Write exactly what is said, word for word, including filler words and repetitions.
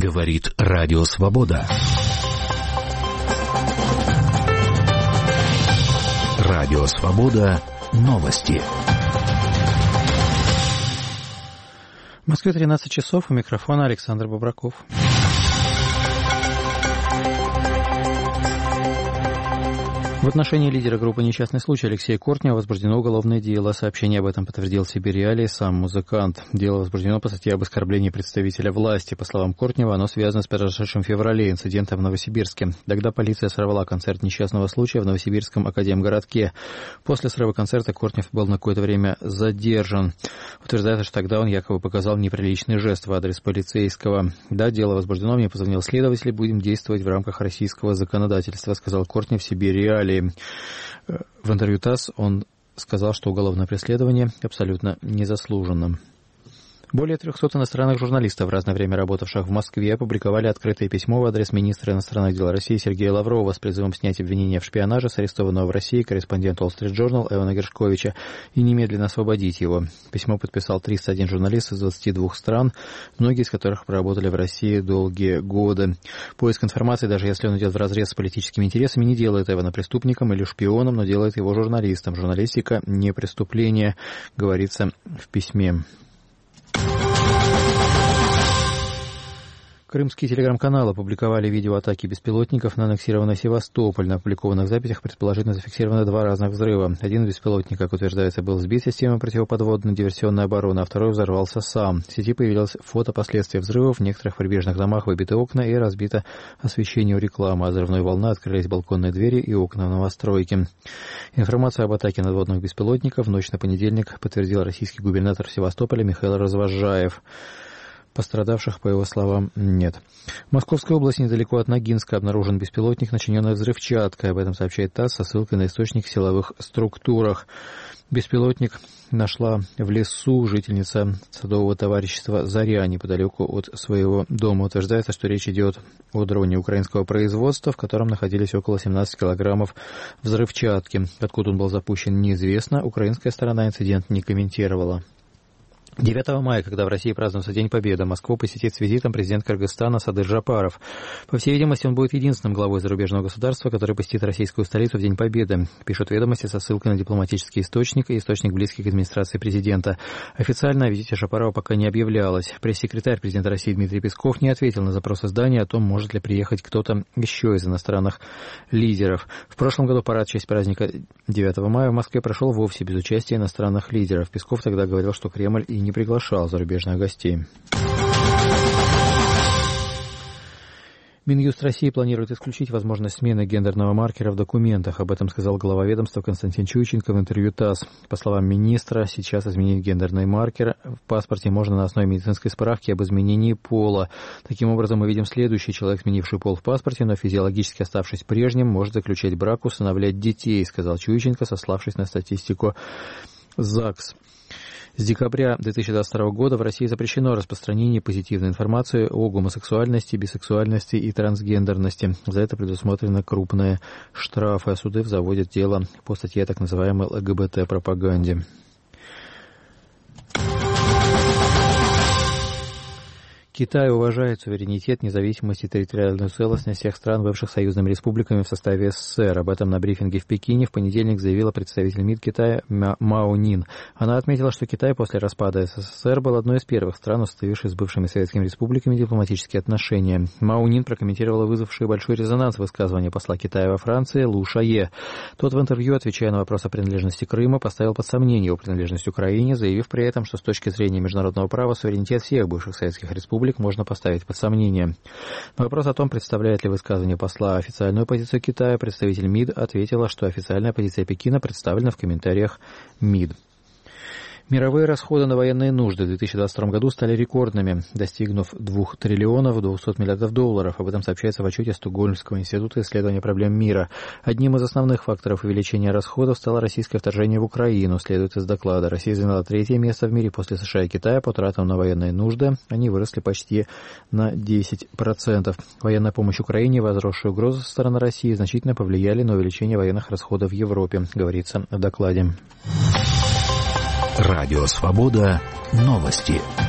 Говорит Радио Свобода. Радио Свобода. Новости. В Москве тринадцать часов. У микрофона Александр Бобраков. В отношении лидера группы «Несчастный случай» Алексея Кортнева возбуждено уголовное дело. Сообщение об этом подтвердил Сибирь Реалии сам музыкант. Дело возбуждено по статье об оскорблении представителя власти. По словам Кортнева, оно связано с произошедшим в феврале инцидентом в Новосибирске. Тогда полиция сорвала концерт «Несчастного случая» в Новосибирском академгородке. После срыва концерта Кортнев был на какое-то время задержан. Утверждается, что тогда он якобы показал неприличный жест в адрес полицейского. Да, дело возбуждено, мне позвонил следователь, будем действовать в рамках российского законодательства, сказал Кортнев в Сибирь Реалии. В интервью ТАСС он сказал, что уголовное преследование абсолютно незаслуженно. Более трехсот иностранных журналистов, в разное время работавших в Москве, опубликовали открытое письмо в адрес министра иностранных дел России Сергея Лаврова с призывом снять обвинения в шпионаже с арестованного в России корреспондента Wall Street Journal Эвана Гершковича и немедленно освободить его. Письмо подписал триста один журналист из двадцати двух стран, многие из которых проработали в России долгие годы. Поиск информации, даже если он идет вразрез с политическими интересами, не делает Эвана преступником или шпионом, но делает его журналистом. Журналистика не преступление, говорится в письме. Крымские телеграм-каналы опубликовали видео атаки беспилотников на аннексированный Севастополь. На опубликованных записях предположительно зафиксированы два разных взрыва. Один беспилотник, как утверждается, был сбит системой противоподводной диверсионной обороны, а второй взорвался сам. В сети появилось фото последствий взрывов. В некоторых прибрежных домах выбиты окна и разбито освещение у рекламы. От взрывной волны открылись балконные двери и окна в новостройке. Информацию об атаке надводных беспилотников в ночь на понедельник подтвердил российский губернатор Севастополя Михаил Развозжаев. Пострадавших, по его словам, нет. В Московской области недалеко от Ногинска обнаружен беспилотник, начиненный взрывчаткой. Об этом сообщает ТАСС со ссылкой на источник в силовых структурах. Беспилотник нашла в лесу жительница садового товарищества «Заря» неподалеку от своего дома. Утверждается, что речь идет о дроне украинского производства, в котором находились около семнадцати килограммов взрывчатки. Откуда он был запущен, неизвестно. Украинская сторона инцидент не комментировала. девятого мая, когда в России празднуется День Победы, Москву посетит с визитом президент Кыргызстана Садыр Жапаров. По всей видимости, он будет единственным главой зарубежного государства, который посетит российскую столицу в День Победы, пишут «Ведомости» со ссылкой на дипломатический источник и источник, близкий к администрации президента. Официально о визите Жапарова пока не объявлялось. Пресс-секретарь президента России Дмитрий Песков не ответил на запрос издания о том, может ли приехать кто-то еще из иностранных лидеров. В прошлом году парад в честь праздника девятого мая в Москве прошел вовсе без участия иностранных лидеров. Песков тогда говорил, что Кремль и не приглашал зарубежных гостей. Минюст России планирует исключить возможность смены гендерного маркера в документах. Об этом сказал глава ведомства Константин Чуйченко в интервью ТАСС. По словам министра, сейчас изменить гендерный маркер в паспорте можно на основе медицинской справки об изменении пола. Таким образом, мы видим следующий: человек, сменивший пол в паспорте, но физиологически оставшись прежним, может заключать брак, усыновлять детей, сказал Чуйченко, сославшись на статистику ЗАГС. С декабря две тысячи двадцать второго года в России запрещено распространение позитивной информации о гомосексуальности, бисексуальности и трансгендерности. За это предусмотрены крупные штрафы, а суды заводят дело по статье о так называемой ЛГБТ-пропаганде. Китай уважает суверенитет, независимость и территориальную целостность всех стран, бывших союзными республиками в составе СССР. Об этом на брифинге в Пекине в понедельник заявила представитель МИД Китая Мао Нин. Она отметила, что Китай после распада СССР был одной из первых стран, установивших с бывшими советскими республиками дипломатические отношения. Мао Нин прокомментировала вызвавший большой резонанс высказывания посла Китая во Франции Лу Шае. Тот в интервью, отвечая на вопрос о принадлежности Крыма, поставил под сомнение его принадлежность Украине, заявив при этом, что с точки зрения международного права суверенитет всех бывших советских республик можно поставить под сомнение. На вопрос о том, представляет ли высказывание посла официальную позицию Китая, представитель МИД ответила, что официальная позиция Пекина представлена в комментариях МИД. Мировые расходы на военные нужды в две тысячи двадцать втором году стали рекордными, достигнув двух триллионов двухсот миллиардов долларов. Об этом сообщается в отчете Стокгольмского института исследования проблем мира. Одним из основных факторов увеличения расходов стало российское вторжение в Украину, следует из доклада. Россия заняла третье место в мире после США и Китая по тратам на военные нужды. Они выросли почти на десять процентов. Военная помощь Украине и возросшие угрозы со стороны России значительно повлияли на увеличение военных расходов в Европе, говорится в докладе. Радио Свобода. Новости.